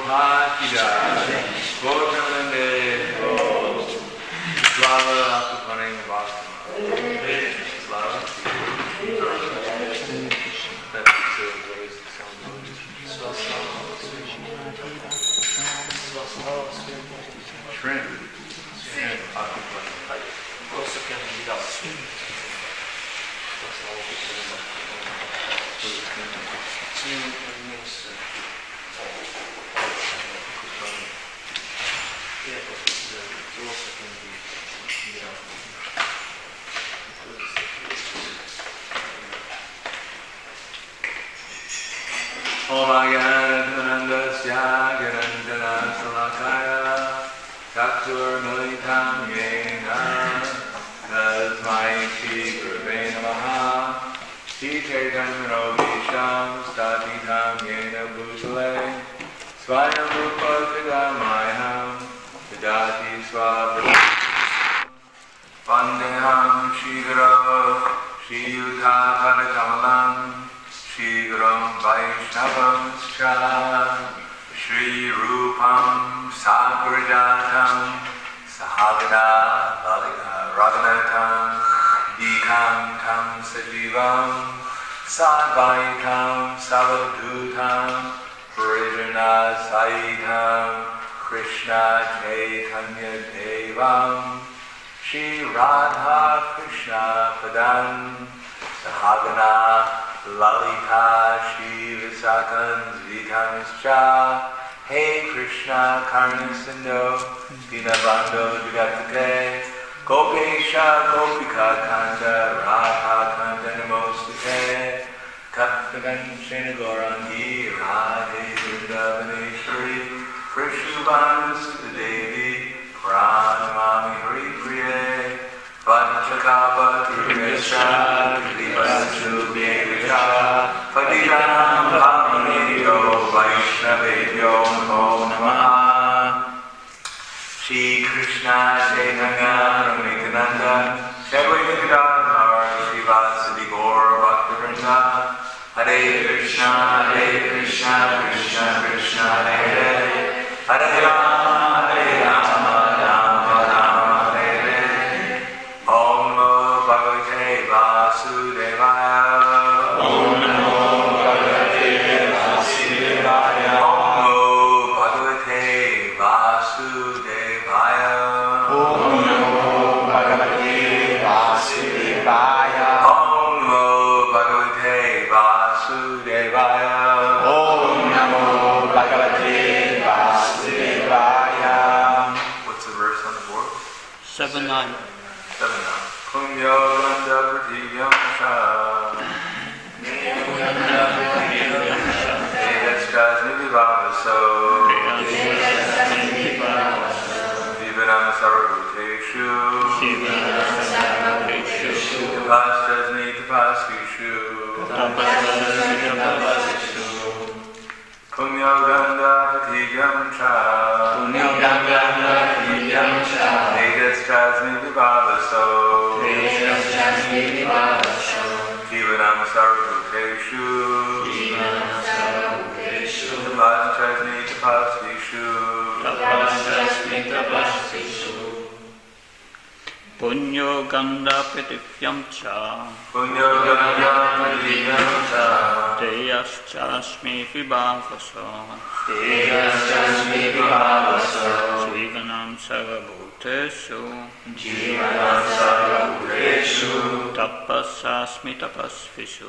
Prabhupada ki jai. Gaur Premanande. Slava Akupane Vasana. Slava. Shrimp. Shrimp. Akupane. Cosa che non mi dà Omagyanandasya Ganandana Salakaya Taksur Militam Yena Tasmai Shri Gurave Namaha Shri Chaitanya Visham Statitam Yena Bhutale Swayam Rupa Siddhamayam Vidati Swabha Vandeham Shri Guru Shri Yuddha Padakamalam Shri Gurum Vaishnavam Cha Shri Rupam Sagrajatam Sahagana Raghunatam Dikam Tam Sajivam Sadvaitam Savadhutam Parijana Saitam Krishna Chaitanya Devam Shri Radha Krishna Padam Sahagana Lalita Shri Visakans Vitamischa Hey Krishna Karna Sindhu Dinabando Jugatake Gopesha Gopika Kanda Radha Kanda Namostate Kaptagan Shinagorangi Radhe Vrindavaneshwari Prishubhanusta Devi Pranamami Hari Priye Vanchakapa Durgasha Divasu Bhyevisha Patidanam Bhavanidyo Vaishnavebhyo Namo Namaha Shri Krishna Chaitanya Nityananda Shri Gadadhar Srivasadi Gaur Bhaktivinoda Hare Krishna Krishna Krishna Hare Hare Rama Hare Rama Rama Rama Hare Hare Om Namo Bhagavate Vasudevaya Om Namo Bhagavate Vasudevaya Om Namo Bhagavate Vasudevaya Om Namo Bhagavate Vasudevaya Om Namo Bhagavate Vasudevaya Om Namo Bhagavate Vasudevaya. What's the verse on the board? 7-9. 7-9. Punya Ganda Pratiyam Shah Devastas Nivivavaso Vivanam Sarvabhuteshu Tapastas Nitapaskishu Punya Ganda Pratiyam Shah Devastas Nivivavaso Jivanam Sarvabhuteshu Tapastasmi Tapastishu Punyo Ganda Pratipyam Cha Teyaschasmi Vibhavaso Jivanam Sarvabhuteshu Tapasasmi Tapasvishu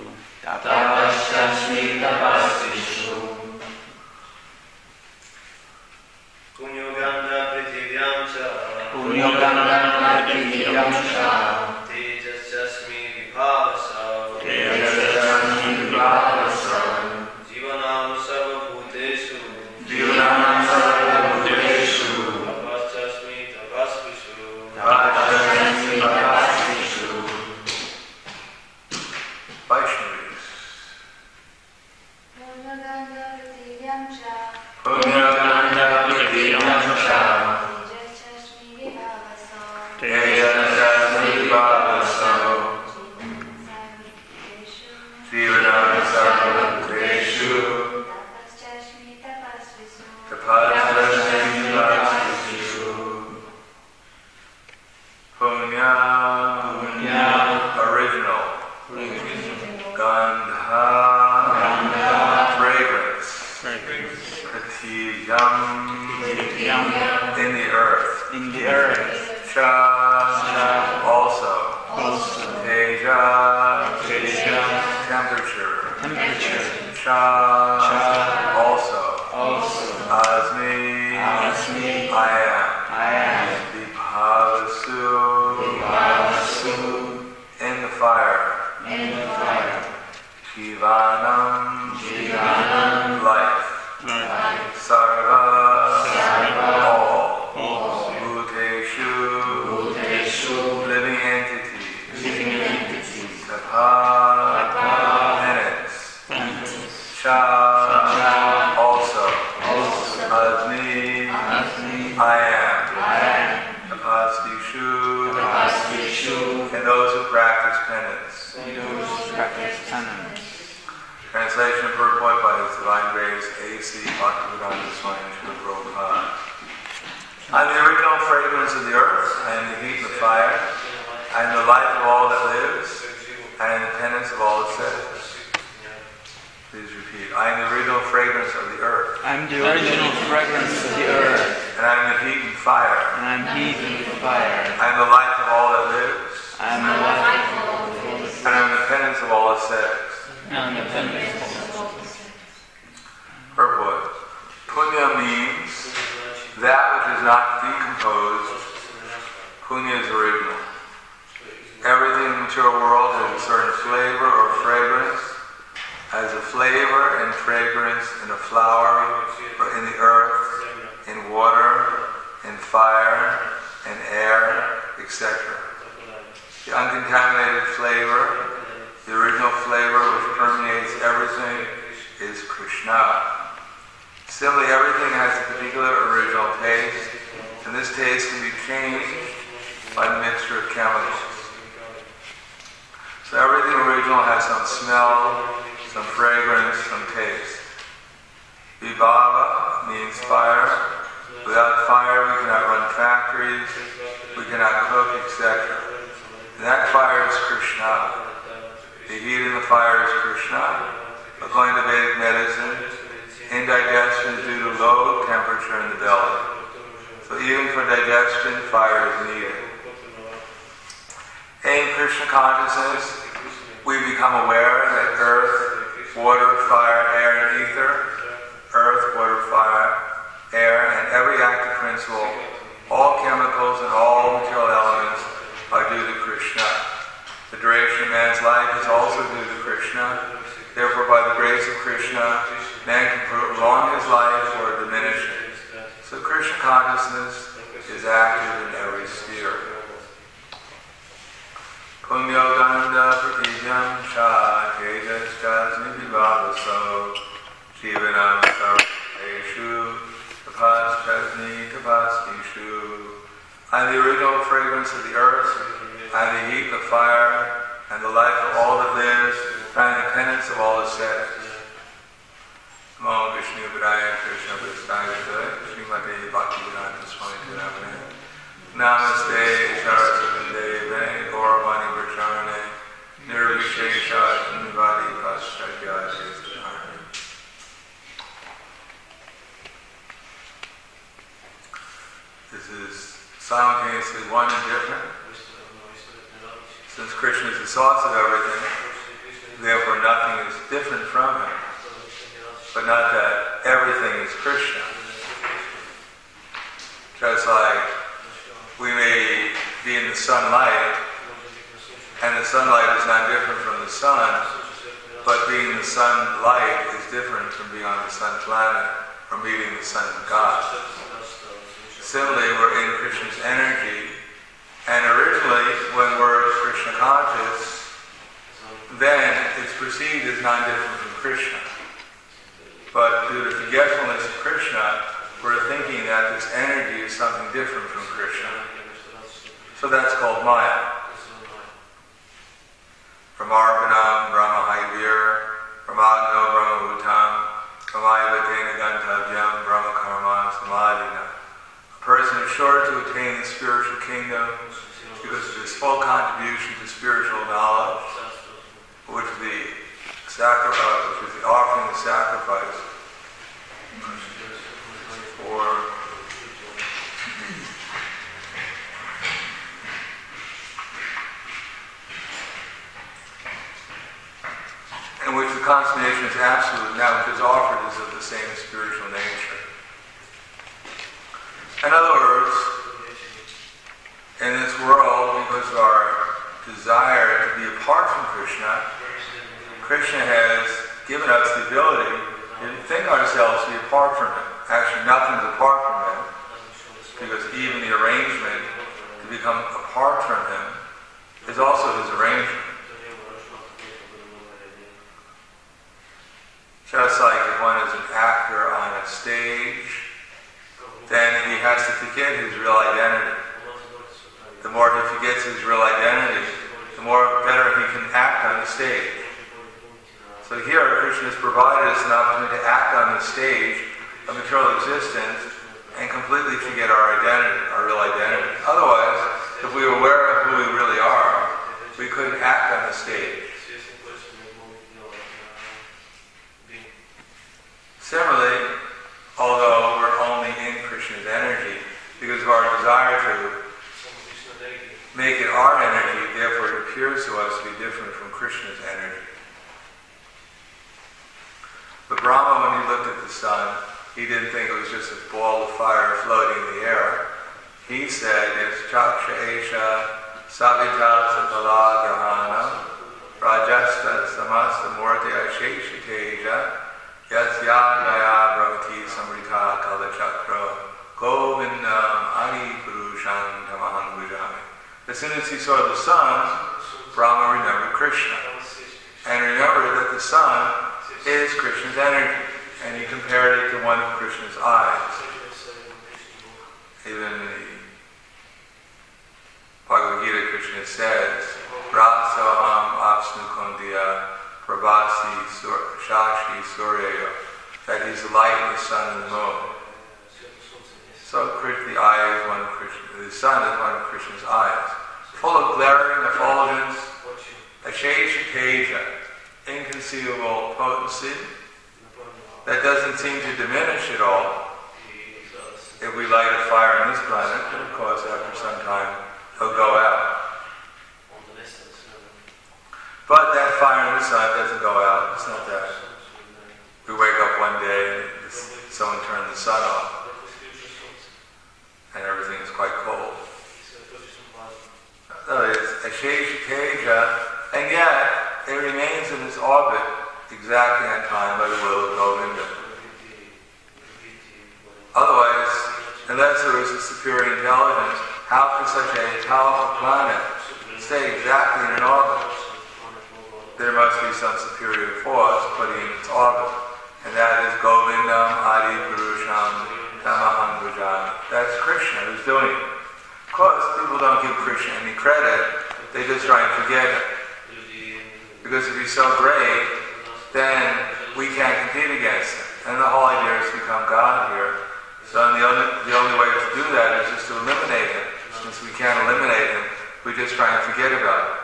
Punyo Ganda Pratiyam Cha Tejaschasmi Vibhavaso Jivanam Sarvabhuteshu Tapastasmi Tapasvishu Vaishnavis Punya Ganda Pratiyam Cha Tejaschasmi Vibhavaso the earth. Cha, also. Teja, temperature. Cha, also. Asmi, I am. Vibhavasu, in the fire. Jivanam, life. Sarva, all. Bhuteshu, living entities. Tapa, minutes. Cha, also. Asmi, I am. Tapastishu, and those who practice penance. Translation and purport by His Divine Grace A.C. Bhaktivedanta Swami Srila Prabhupada. I am the original fragrance of the earth, I am the heat of the fire, I am the life of all that lives, I am the penance of all that says. Please repeat. I am the original fragrance of the earth. I am the original fragrance of the earth. And I am the heat and fire. I am the life of all that lives. I am the life of all that lives. And I am the penance of all that says. Purport. Punya means that which is not decomposed. Punya is original. Everything in the material world has a certain flavor or fragrance, has a flavor and fragrance in a flower, or in the earth, in water, in fire, in air, etc. The uncontaminated flavor, the original flavor which permeates everything, is Krishna. Similarly, everything has a particular original taste, and this taste can be changed by the mixture of chemicals. So everything original has some smell, some fragrance, some taste. Vibhava means fire. Without fire, we cannot run factories, we cannot cook, etc. And that fire is Krishna. The heat in the fire is Krishna. According to Vedic medicine, indigestion is due to low temperature in the belly. So even for digestion, fire is needed. In Krishna consciousness, we become aware that earth, water, fire, air, and ether, earth, water, fire, air, and every active principle, all chemicals and all material elements are due to Krishna. The duration of man's life is also due to Krishna. Therefore, by the grace of Krishna, man can prolong his life or diminish it. So Krishna consciousness is active in every sphere. Punyo Ganda Pratijam Shah Tejas Jasmi Vivavaso Jivanam Sarveshu Tapas Jasmi Tapastishu. I am the original fragrance of the earth, I am the heat of fire, and the life of all that lives, I am the penance of all that says. Namo Vishnu Padaya Krishna Prasthaya Srimate Bhaktivedanta Swami Tirapane Namaste Saraswati Deve Gauravani Pracharane Nirvishesha Nivadi Paschadya Desadharani. This is simultaneously one and different. Since Krishna is the source of everything, therefore nothing is different from him. But not that everything is Krishna. Just like we may be in the sunlight, and the sunlight is not different from the sun, but being the sunlight is different from being on the sun planet or meeting the sun God. Similarly, we're in Krishna's energy, and originally, when we're Krishna conscious, then it's perceived as non-different from Krishna. But due to forgetfulness of Krishna, we're thinking that this energy is something different from Krishna. So that's called Maya. Pramarpanam Brahma Haivir, Pramagno Brahma Bhutam, Pramayvatena Gantavyam Brahma Karma Samadhina. A person is sure to attain the spiritual kingdom because of his full contribution to spiritual knowledge, which is the offering of sacrifice for consummation is absolute, now which is offered is of the same spiritual nature. In other words, in this world, because of our desire to be apart from Krishna, Krishna has given us the ability to think ourselves to be apart from Him. Actually, nothing's apart from Him, because even the arrangement to become apart from Him is also His arrangement. Just like if one is an actor on a stage, then he has to forget his real identity. The more he forgets his real identity, the more better he can act on the stage. So here Krishna has provided us an opportunity to act on the stage of material existence and completely forget our identity, our real identity. Otherwise, if we were aware of who we really are, we couldn't act on the stage. Similarly, although we're only in Krishna's energy, because of our desire to make it our energy, therefore it appears to us to be different from Krishna's energy. But Brahma, when he looked at the sun, he didn't think it was just a ball of fire floating in the air. He said, it's Chaksha Esha Savita Sapala Grahana Rajasta Samasta Murti Ashesha Teja Yatsya Gaya Bhavati Samrita Kala Chakra Govindam Adi Purusham Tamaham Bhujami. As soon as he saw the sun, Brahma remembered Krishna. And remembered that the sun is Krishna's energy. And he compared it to one of Krishna's eyes. Even the Bhagavad Gita, Krishna says, Rasoham Apsnu Kondiya Prabhasi Shashi Surya, that he's the light and the sun and the moon. So the eye is one of Krishna, the sun is one of Krishna's eyes, full of glaring effulgence, Ashesha Teja, inconceivable potency, that doesn't seem to diminish at all. If we light a fire on this planet, then of course after some time it'll go out. But that fire in the sun doesn't go out. It's not that we wake up one day and someone turned the sun off and everything is quite cold. So it's Ashesha Teja, and yet it remains in its orbit exactly on time by the will of Govinda. Otherwise, unless there was a superior intelligence, how could such a powerful planet stay exactly in an orbit? There must be some superior force putting in its orbit, and that is Govindam Adi Purusham Tamaham Bhujami. That's Krishna who's doing it. Of course, people don't give Krishna any credit, they just try and forget him. Because if he's so great, then we can't compete against him. And the whole idea is to become God here. So the only way to do that is just to eliminate him. Since we can't eliminate him, we just try and forget about him.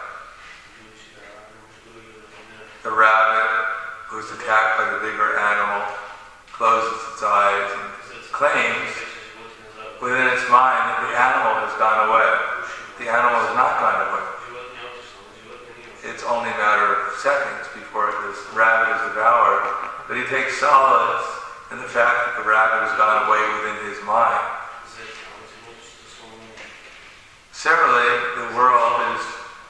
The rabbit who's attacked by the bigger animal closes its eyes and claims within its mind that the animal has gone away. The animal has not gone away. It's only a matter of seconds before this rabbit is devoured, but he takes solace in the fact that the rabbit has gone away within his mind. Similarly, the world is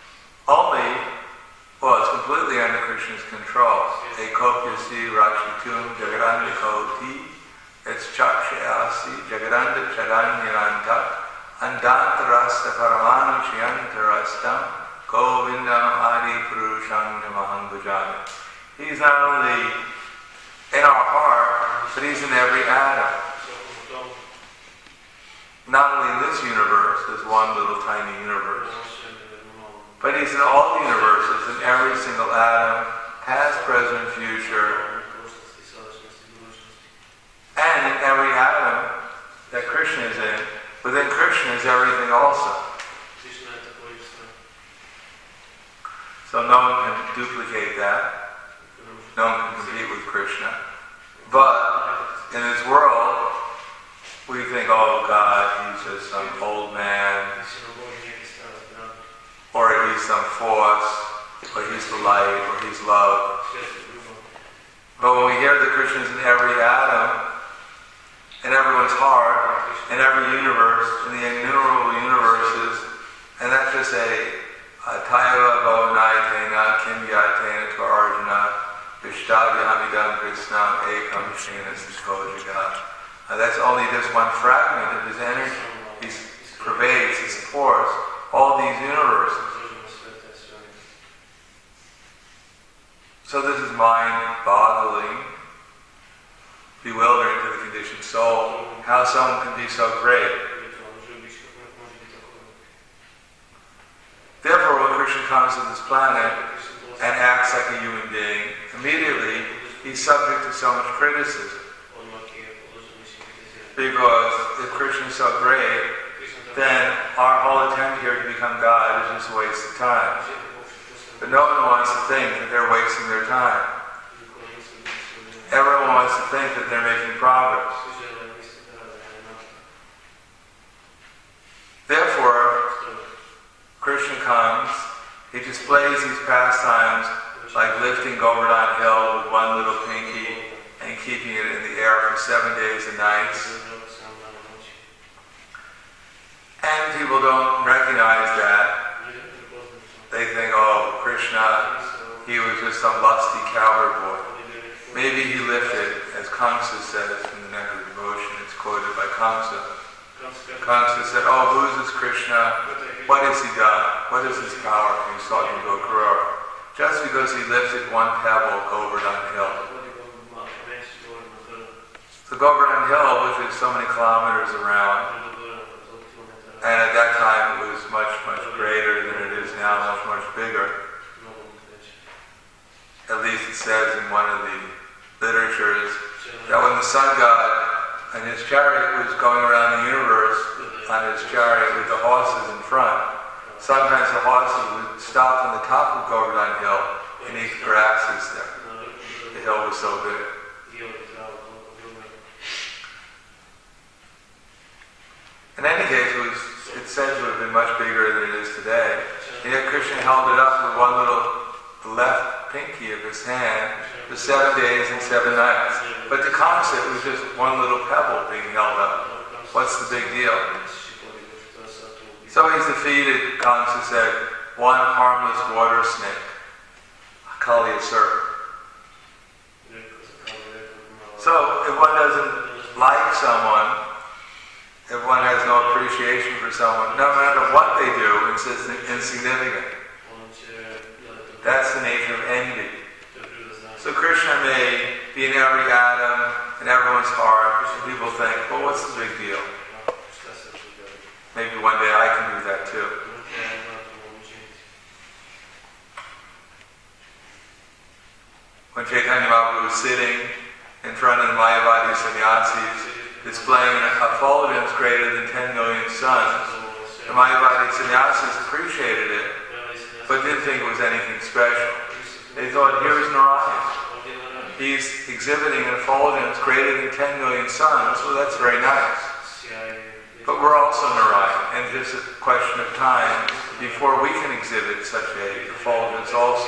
it's completely under Krishna's control. Ekopyasi Rakshitum Jagarandikoti, it's Chakshayasi Jagaranda Charanyaranta, Andantarasta Paramanam Chiyantarastam, Govindam Adi Purusham Tamaham Bhujami. He's not only in our heart, but he's in every atom. Not only in this universe, this one little tiny universe, but he's in all the universes, in every single atom, past, present, future, and in every atom that Krishna is in. Within Krishna is everything also. So no one can duplicate that. No one can compete with Krishna. But in this world, we think, oh God, he's just some old man, or he's some force, or he's the light, or he's love. But when we hear that Krishna is in every atom, in everyone's heart, in every universe, in the innumerable universes, and that's just a Taiva Bhavanayatena Kimyatena to Arjuna Vishtavyahamidam Krishnam Ekam Shena Sikojagat. That's only just one fragment of his energy. He pervades, he supports all these universes. So this is mind-boggling, bewildering to the conditioned soul, how someone can be so great. Therefore, when Krishna comes to this planet and acts like a human being, immediately he's subject to so much criticism. Because if Krishna is so great, then our whole attempt here to become God is just a waste of time. But no one wants to think that they're wasting their time. Everyone wants to think that they're making progress. Therefore, Krishna comes, he displays these pastimes like lifting Govardhan Hill with one little pinky and keeping it in the air for 7 days and nights. And people don't recognize that. They think, oh, Krishna, he was just some lusty cowherd boy. Maybe he lifted, as Kamsa says in the Neck of Devotion, it's quoted by Kamsa. Kamsa said, oh, who is this Krishna? What has he done? What is his power? And he's talking to Gokura. Just because he lifted one pebble Govardhan Hill. The Govardhan Hill, which is so many kilometers around, and at that time it was much, much greater than it is now, much, much bigger. At least it says in one of the literatures that when the sun god and his chariot was going around the universe on his chariot with the horses in front, sometimes the horses would stop on the top of Govardhan Hill and eat grasses there. The hill was so big. In any case, it's said to have been much bigger than it is today. And yet Krishna held it up with one little left pinky of his hand for 7 days and 7 nights. But to Kamsa, it was just one little pebble being held up. What's the big deal? So he's defeated, Kamsa said, one harmless water snake, a Kaliya serpent. So if one doesn't like someone, if one has no appreciation for someone, no matter what they do, it's just insignificant. That's the nature of envy. So Krishna may be in every atom, in everyone's heart, and people think, well, what's the big deal? Maybe one day I can do that too. When Chaitanya Mahaprabhu was sitting in front of the Mayavadi sannyasis, displaying a effulgence greater than 10 million suns, the Mayavadi sannyasis appreciated it, but didn't think it was anything special. They thought, here's Narayan. He's exhibiting an effulgence greater than 10 million suns, well, that's very nice. But we're also Narayan, and it's just a question of time before we can exhibit such a effulgence also.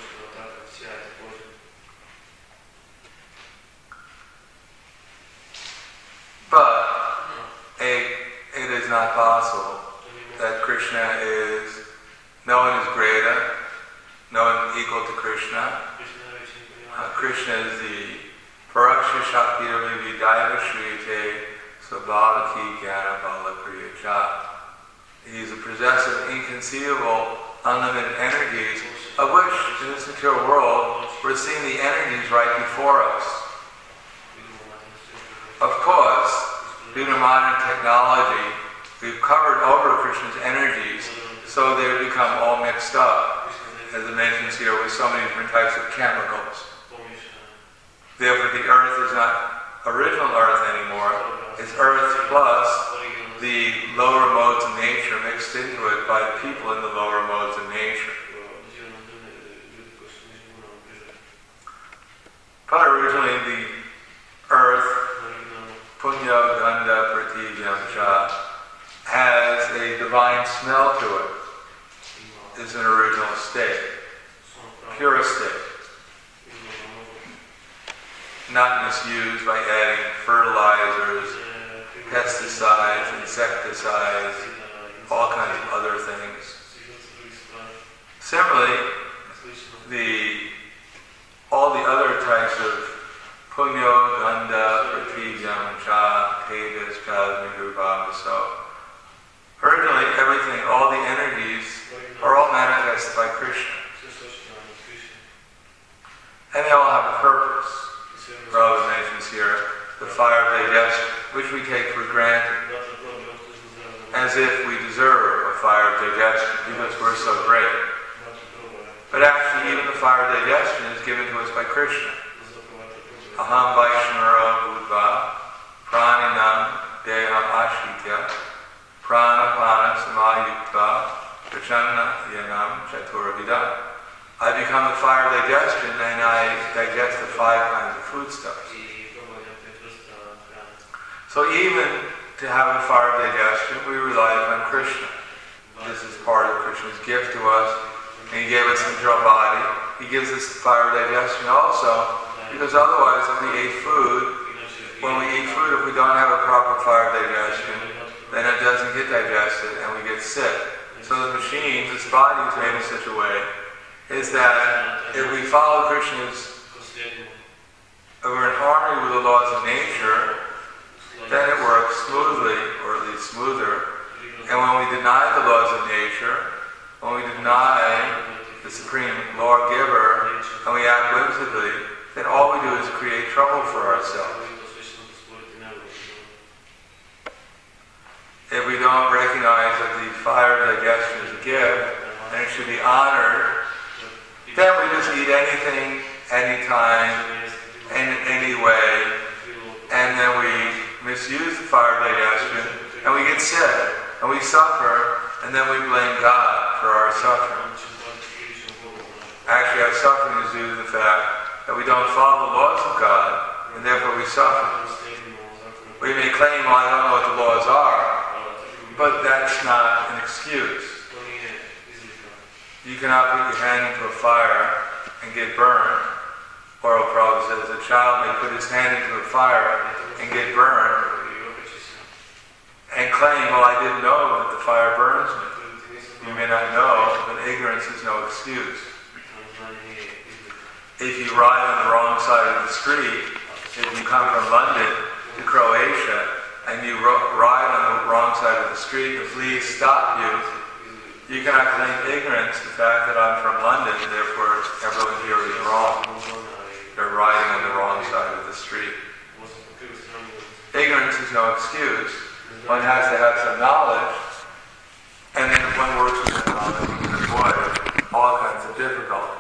But it is not possible that Krishna is, no one is greater, no one equal to Krishna. Krishna is the Paraksha Shakti Vidaiva Shrite Svabhavaki Jnana Bala Kriya Cha. He's a possessor of inconceivable, unlimited energies, of which, in this material world, we're seeing the energies right before us. Of course, due to modern technology, we've covered over Krishna's energies, so they become all mixed up, as it mentions here, with so many different types of chemicals. Therefore, the earth is not original earth anymore. It's earth plus the lower modes of nature mixed into it by the people in the lower modes of nature. But originally the earth, Punya Gandha Pratijam Cha, has a divine smell to it. It's an original state, pure state. not misused by adding fertilizers, pesticides, insecticides, all kinds of other things. Similarly, all the other types of punyo, ganda, pratijam, cha, tejas, plasma, rupa, so originally everything, all the energies are all manifested by Krishna. And they all have a purpose. Prabhupada mentions here the fire of digestion, which we take for granted, as if we deserve a fire of digestion because we're so great. But actually, even the fire of digestion is given to us by Krishna. Aham Vaishnara Bhutva Praninam Deham Ashitya Pranapana Samayukta Prachanna Yanam Chaturabhidam. I become the fire of digestion and I digest the 5 kinds of foodstuffs. So even to have a fire of digestion, we rely upon Krishna. This is part of Krishna's gift to us. And He gave us the material body. He gives us the fire of digestion also, because otherwise if we eat food, when we eat food, if we don't have a proper fire of digestion, then it doesn't get digested and we get sick. So the machine, this body is made in such a way, is that if we follow Krishna's, if we're in harmony with the laws of nature, then it works smoothly, or at least smoother. And when we deny the laws of nature, when we deny the supreme lawgiver, and we act whimsically, then all we do is create trouble for ourselves. If we don't recognize that the fire of digestion is a gift, and it should be honored, then we just eat anything, anytime, and in any way, and then we misuse the fire of digestion, and we get sick, and we suffer, and then we blame God for our suffering. Actually, our suffering is due to the fact that we don't follow the laws of God, and therefore we suffer. We may claim, well, I don't know what the laws are, but that's not an excuse. You cannot put your hand into a fire and get burned. Or Prabhupada says, a child may put his hand into a fire and get burned and claim, well, I didn't know that the fire burns me. You may not know, but ignorance is no excuse. If you ride on the wrong side of the street, if you come from London to Croatia, and you ride on the wrong side of the street, the police stop you, you cannot claim ignorance, the fact that I'm from London, therefore everyone here is wrong. They're riding on the wrong side of the street. Ignorance is no excuse. One has to have some knowledge, and then if one works with that knowledge, one can avoid all kinds of difficulties.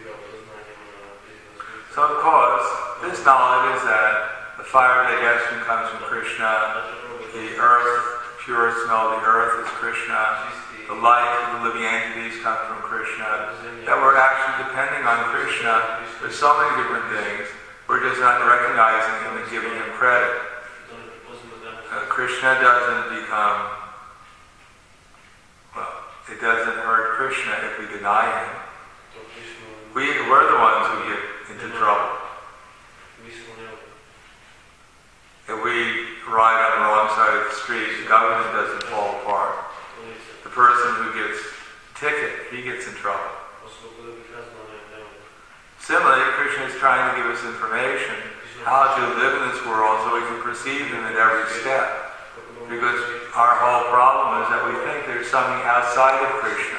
So of course, this knowledge is that the fire of digestion comes from Krishna, the earth, pure smell of the earth is Krishna, the life of the living entities come from Krishna, that we're actually depending on Krishna for so many different things, we're just not recognizing Him and giving Him credit. Krishna doesn't become, well, it doesn't hurt Krishna if we deny Him. We're the ones who get into trouble. If we ride on the wrong side of the street, the government doesn't fall apart. The person who gets a ticket, he gets in trouble. Similarly, Krishna is trying to give us information how to live in this world so we can perceive Him at every step. Because our whole problem is that we think there's something outside of Krishna.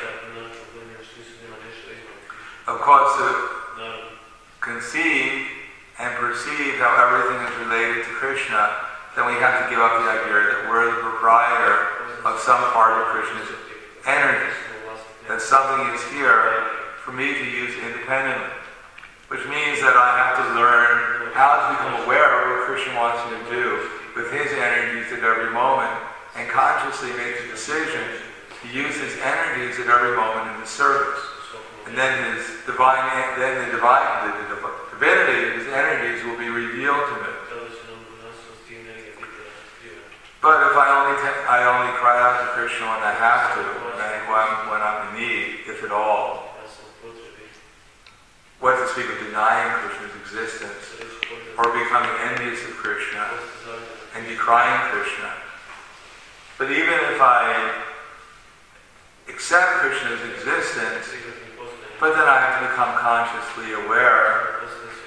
Of course, to conceive and perceive how everything is related to Krishna, then we have to give up the idea that we're the proprietor of some part of Krishna's energy. That something is here for me to use independently. Which means that I have to learn how to become aware of what Krishna wants me to do with His energies at every moment, and consciously make the decision to use His energies at every moment in His service. And then the divinity of His energies will be revealed to me. But if I only cry out to Krishna when I have to, when I'm in need, if at all, what to speak of denying Krishna's existence, or becoming envious of Krishna and decrying Krishna. But even if I accept Krishna's existence, but then I have to become consciously aware,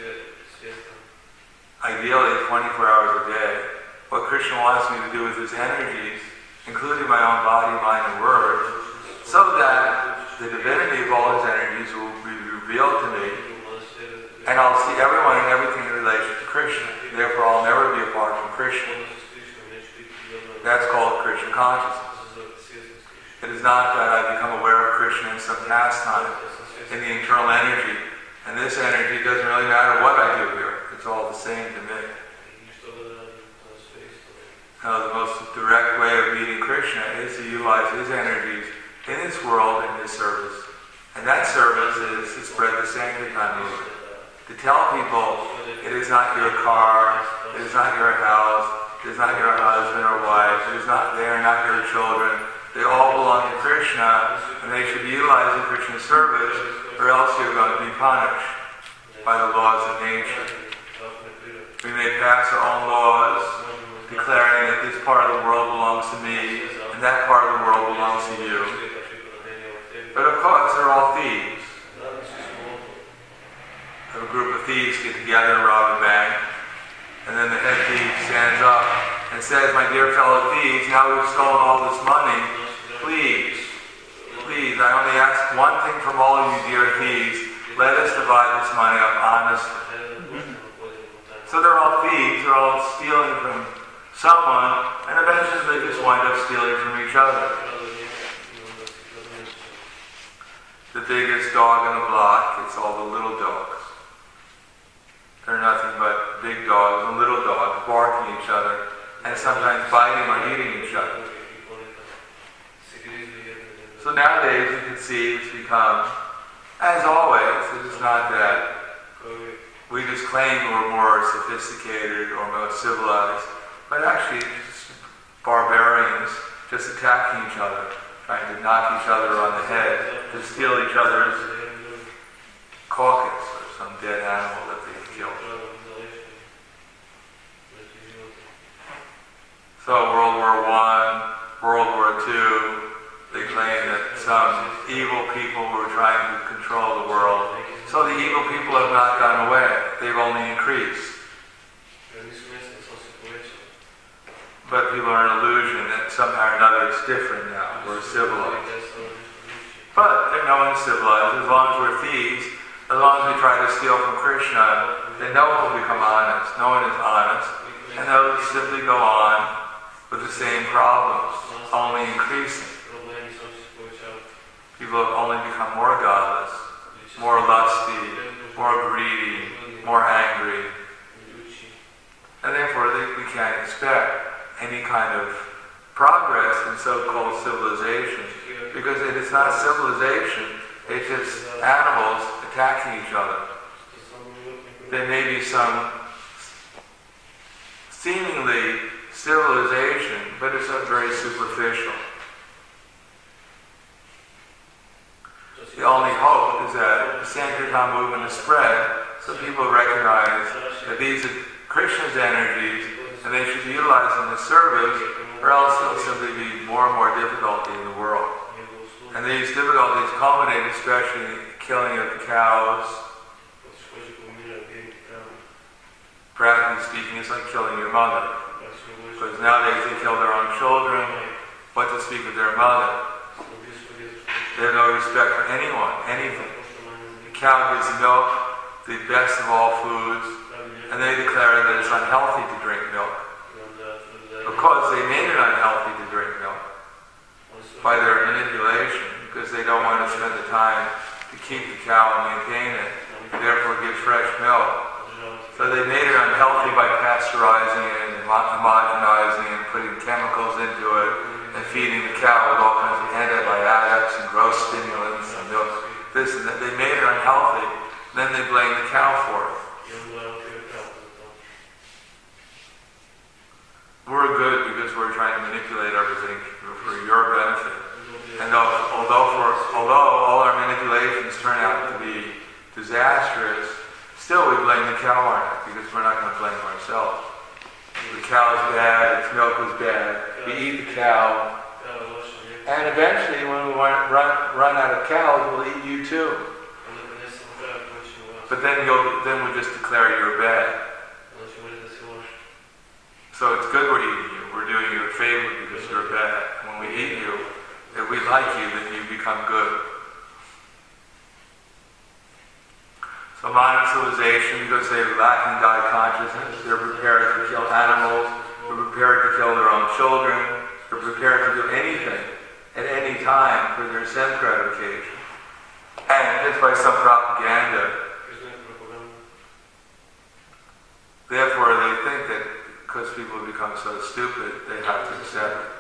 ideally 24 hours a day, what Krishna wants me to do with his energies, including my own body, mind, and words, so that the divinity of all his energies will be revealed to me, and I'll see everyone and everything in relation to Krishna. Therefore, I'll never be apart from Krishna. That's called Krishna consciousness. It is not that I become aware of Krishna in some pastime, in the internal energy, and this energy doesn't really matter what I do here. It's all the same to me. Now, the most direct way of meeting Krishna is to utilize his energies in this world in his service. And that service is to spread the Sankirtan movement. To tell people it is not your car, it is not your house, it is not your husband or wife, they are not your children. They all belong to Krishna, and they should be utilized in Krishna's service, or else you're going to be punished by the laws of nature. We may pass our own laws, declaring that this part of the world belongs to me, and that part of the world belongs to you. But of course, they're all thieves. If a group of thieves get together and rob a bank, and then the head thief stands up and says, "My dear fellow thieves, now we've stolen all this money, please, I only ask one thing from all of you dear thieves, let us divide this money up honestly." So they're all thieves, they're all stealing from someone, and eventually they just wind up stealing from each other. The biggest dog in the block gets all the little dogs. They're nothing but big dogs and little dogs barking at each other, and sometimes biting or eating each other. So nowadays you can see it's become, as always, it is not that we just claim we're more sophisticated or more civilized, but actually it's barbarians just attacking each other, trying to knock each other on the head, to steal each other's carcass or some dead animal that they've killed. So World War I, World War II, they claim that some evil people were trying to control the world. So the evil people have not gone away, they've only increased. But people are in illusion that somehow or another it's different now, we're civilized. But no one's civilized. As long as we're thieves, as long as we try to steal from Krishna, then no one will become honest. No one is honest. And they'll simply go on with the same problems, only increasing. People have only become more godless, more lusty, more greedy, more angry. And therefore we can't expect any kind of progress in so-called civilization, because it is not civilization, it's just animals attacking each other. There may be some seemingly civilization, but it's not very superficial. The only hope is that the Sankirtan movement is spread so people recognize that these are Krishna's energies and they should be utilized in the service, or else there'll simply be more and more difficulty in the world. And these difficulties culminate especially in the killing of cows. Practically speaking, it's like killing your mother. Because nowadays they kill their own children, what to speak of their mother. They have no respect for anyone, anything. The cow gives milk, the best of all foods, and they declare that it's unhealthy to drink milk. Of course, they made it unhealthy to drink milk by their manipulation, because they don't want to spend the time to keep the cow and maintain it, and therefore give fresh milk. So they made it unhealthy by pasteurizing it and homogenizing it and putting chemicals into it and feeding the cow with all kinds of antibiotics and growth stimulants and milk, this and that. They made it unhealthy, then they blame the cow for it. We're good because we're trying to manipulate everything for your benefit. And although all our manipulations turn out to be disastrous, still we blame the cow on it because we're not going to blame ourselves. The cow's bad, its milk was bad, we eat the cow, and eventually when we run out of cows, we'll eat you too. But then we'll just declare you're bad. So it's good we're eating you. We're doing you a favor because you're bad. When we eat you, if we like you, then you become good. So modern civilization, because they're lacking God consciousness, they're prepared to kill animals, they're prepared to kill their own children, they're prepared to do anything at any time for their sense gratification. And just by some propaganda, therefore they think that because people become so stupid, they have to accept it.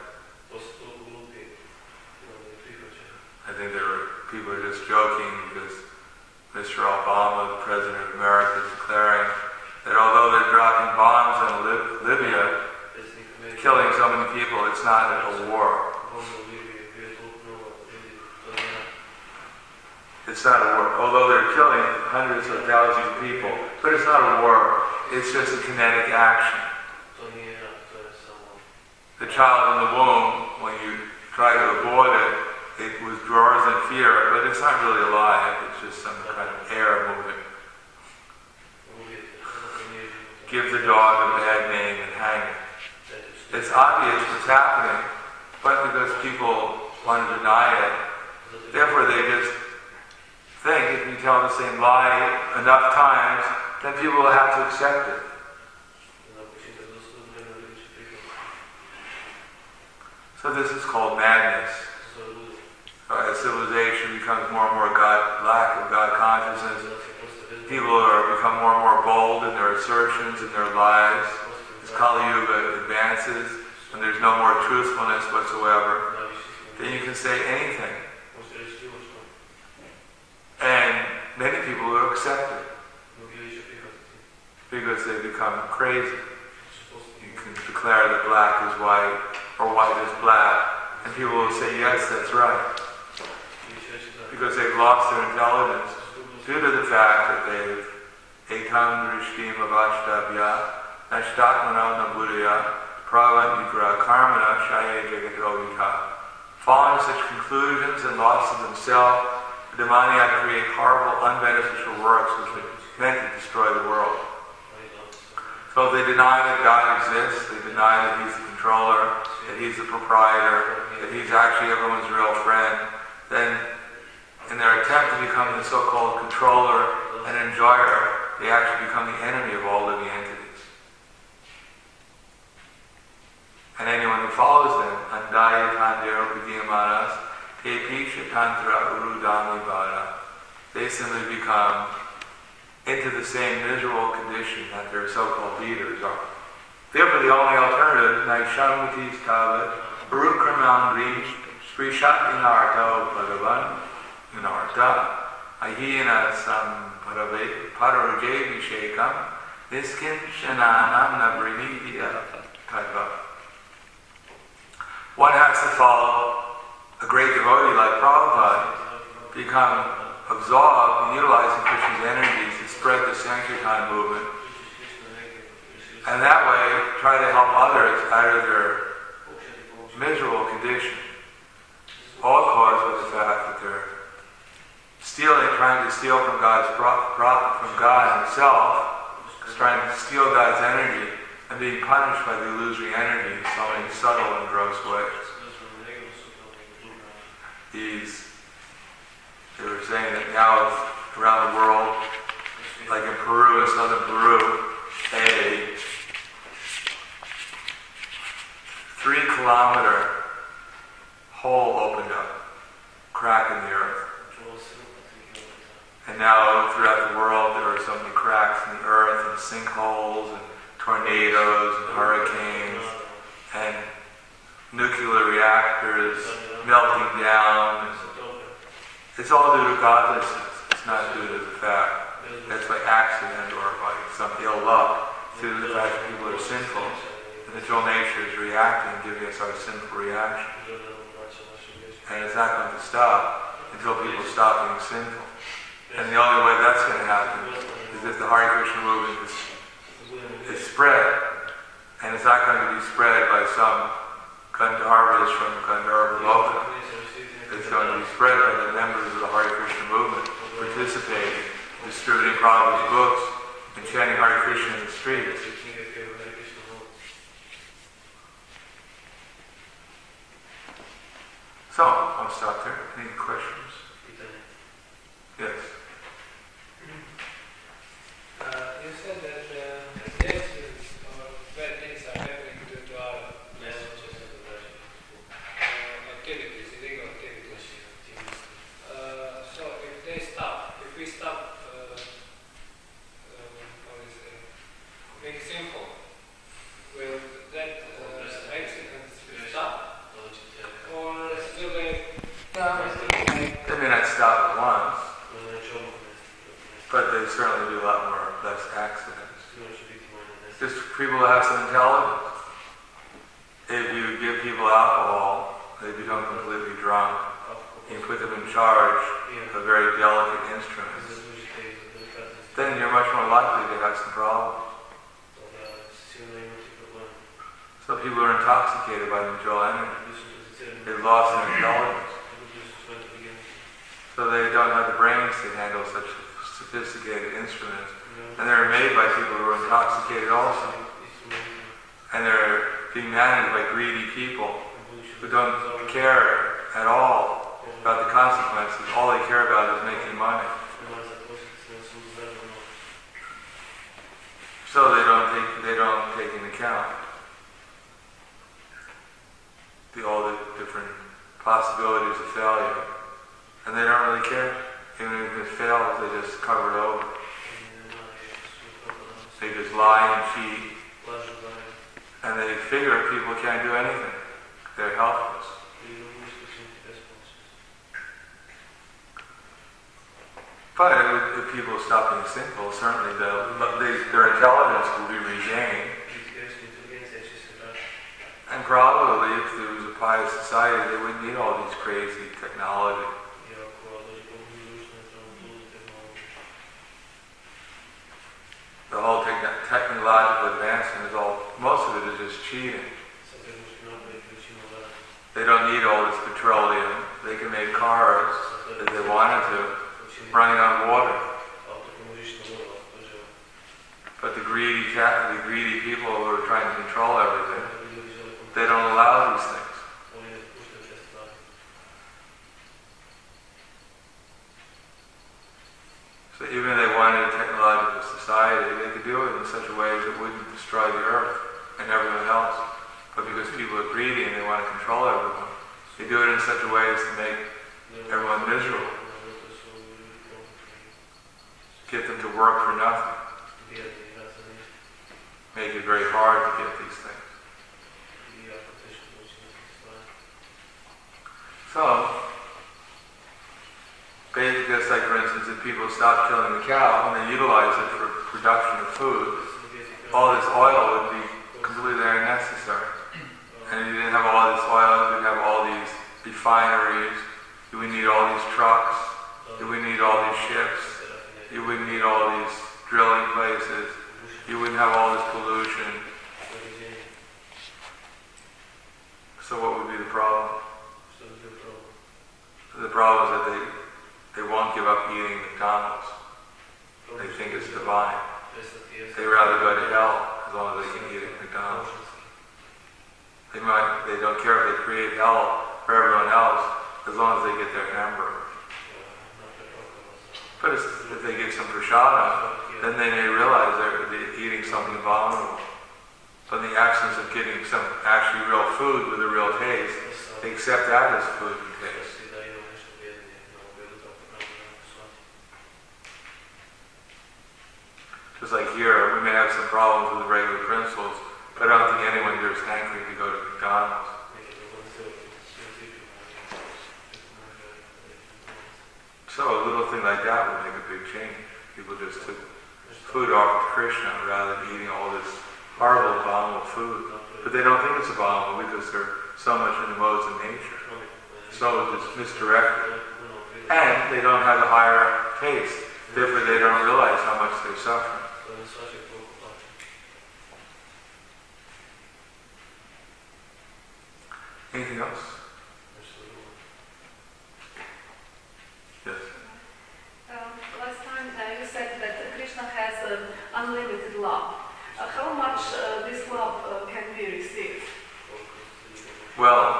I think people are just joking because Mr. Obama, the President of America, is declaring that although they're dropping bombs on Libya, killing so many people, it's not a war. It's not a war. Although they're killing hundreds of thousands of people, but it's not a war. It's just a kinetic action. The child in the womb, when you try to abort it, it withdraws in fear, but it's not really alive. It's just some kind of air moving. Give the dog a bad name and hang it. It's obvious what's happening, but because people want to deny it, therefore they just think if you tell the same lie enough times, then people will have to accept it. So this is called madness. As civilization becomes more and more lack of God consciousness, people become more and more bold in their assertions in their lives. As Kali Yuga advances, and there's no more truthfulness whatsoever, then you can say anything. And many people will accept it because they become crazy. You can declare that black is white or white is black, and people will say, yes, that's right. Because they've lost their intelligence due to the fact that they've ekam drishtim avashtavya nashtatmana nabuddhya pravantikra karmana shaye jagatrovita. Following such conclusions and loss of themselves, the demoniac create horrible, unbeneficial works which are meant to destroy the world. So they deny that God exists, they deny that He's the controller, that He's the proprietor, that He's actually everyone's real friend. Then in their attempt to become the so-called controller and enjoyer, they actually become the enemy of all living entities. And anyone who follows them, andaya tandero pidiyamanas, te piksha tantra urudami vada, they simply become into the same miserable condition that their so-called leaders are. Therefore, the only alternative is naishamutis tavat, urukramam grish, srishatinarto bhagavan, Unarta, ahina sam parajevishekam, niskinchananam navrinidya tadva. One has to follow a great devotee like Prabhupada, become absorbed in utilizing Krishna's energies to spread the Sankirtan movement, and that way try to help others out of their miserable condition. All caused by the fact that they're trying to steal from God's profit from God Himself, trying to steal God's energy and being punished by the illusory energy in so many subtle and gross ways. They were saying that now around the world, like in Peru, in southern Peru, a 3-kilometer hole opened up, crack in the earth. And now throughout the world there are so many cracks in the earth and sinkholes and tornadoes and hurricanes and nuclear reactors melting down. It's all due to godlessness. It's not due to the fact that's by accident or by some ill luck. It's due to the fact that people are sinful. The natural nature is reacting, giving us our sinful reaction. And it's not going to stop until people stop being sinful. And the only way that's going to happen is if the Hare Krishna movement is spread. And it's not going to be spread by some Gandharvas from Gandharva Loka. It's going to be spread by the members of the Hare Krishna movement, participating, distributing Prabhupada's books, and chanting Hare Krishna in the streets. So, I'll stop there. Any questions? Yes. You said that accidents or bad things are happening due to our activities, illegal activities. So if they stop, if we stop, being simple, will that accidents stop? Or still they? They may not stop at once, but they certainly do a lot less accidents. Just people that have some intelligence. If you give people alcohol, they become completely drunk. You put them in charge of very delicate instruments. Then you're much more likely to have some problems. So people are intoxicated by the material energy. They've lost their intelligence. So they don't have the brains to handle such sophisticated instruments. And they're made by people who are intoxicated also. And they're being managed by greedy people who don't care at all about the consequences. All they care about is making money. So they don't take into account all the different possibilities of failure. And they don't really care. Even if it fails, they just cover it over. They just lie and cheat. And they figure people can't do anything. They're helpless. But if people stop being simple, certainly their intelligence will be regained. And probably if there was a pious society, they wouldn't need all these crazy technology. The whole technological advancement most of it is just cheating. They don't need all this petroleum. They can make cars if they wanted to, running on water. But the greedy people who are trying to control everything, they don't allow these things. So even if they wanted a technological society, they could do it in such a way that it wouldn't destroy the earth and everyone else. But because people are greedy and they want to control everyone, they do it in such a way as to make everyone miserable. Get them to work for nothing. Make it very hard to get these things. So, basically, just like, for instance, if people stop killing the cow and they utilize it for production of food, all this oil would be completely unnecessary. And if you didn't have all this oil, you would have all these refineries, you would need all these trucks, you would need all these ships, you wouldn't need all these drilling places, you wouldn't have all this pollution. So what would be the problem? The problem is that they won't give up eating McDonald's. They think it's divine. They rather go to hell as long as they can eat at McDonald's. They don't care if they create hell for everyone else as long as they get their hamburger. But if they get some prashadam, then they may realize they're eating something abominable. But in the absence of getting some actually real food with a real taste, they accept that as food and taste. Just like here, we may have some problems with the regular principles, but I don't think anyone here is hankering to go to McDonald's. So a little thing like that would make a big change. People just took food off of Krishna rather than eating all this horrible, abominable food. But they don't think it's abominable because they're so much in the modes of nature. So it's misdirected. And they don't have the higher taste. Therefore they don't realize how much they're suffering. Anything else? Yes. Last time you said that Krishna has unlimited love. How much this love can be received? Well,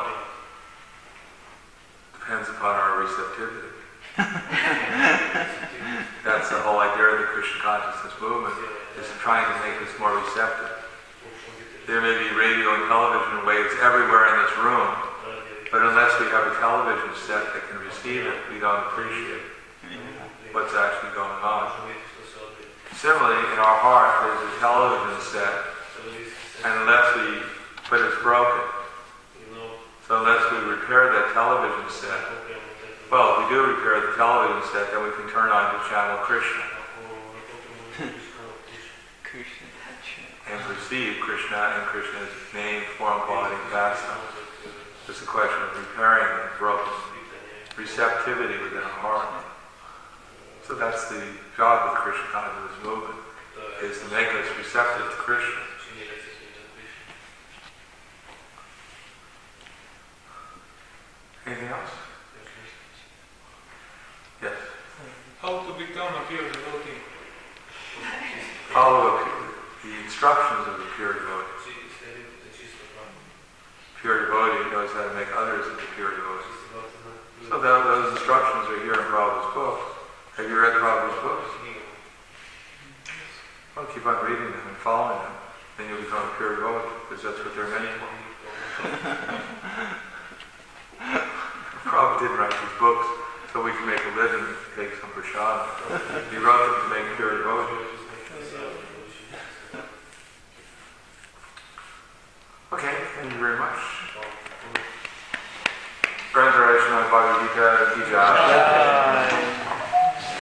depends upon our receptivity. That's the whole idea of the Krishna consciousness movement, is trying to make us more receptive. There may be radio and television waves everywhere in this room, but unless we have a television set that can receive it, we don't appreciate what's actually going on. Similarly, in our heart, there's a television set, and but it's broken. So unless we repair that television set, well, if we do repair the television set, then we can turn on to channel Krishna and perceive Krishna and Krishna's name, form, quality, and pastime. It's a question of repairing the broken receptivity within our heart. So that's the job of the Krishna consciousness movement, is to make us receptive to Krishna. Anything else? Yes. How to become a pure devotee? Follow the instructions of the pure devotee. Pure devotee knows how to make others into pure devotees. So those instructions are here in Prabhupada's books. Have you read Prabhupada's books? Well, keep on reading them and following them. Then you'll become a pure devotee, because that's what they're meant for. Prabhupada didn't write these books so we can make a living and take some prasad. He wrote them to make pure devotees. Okay, thank you very much. Friends, Bhagavad Gita, Ki Jai.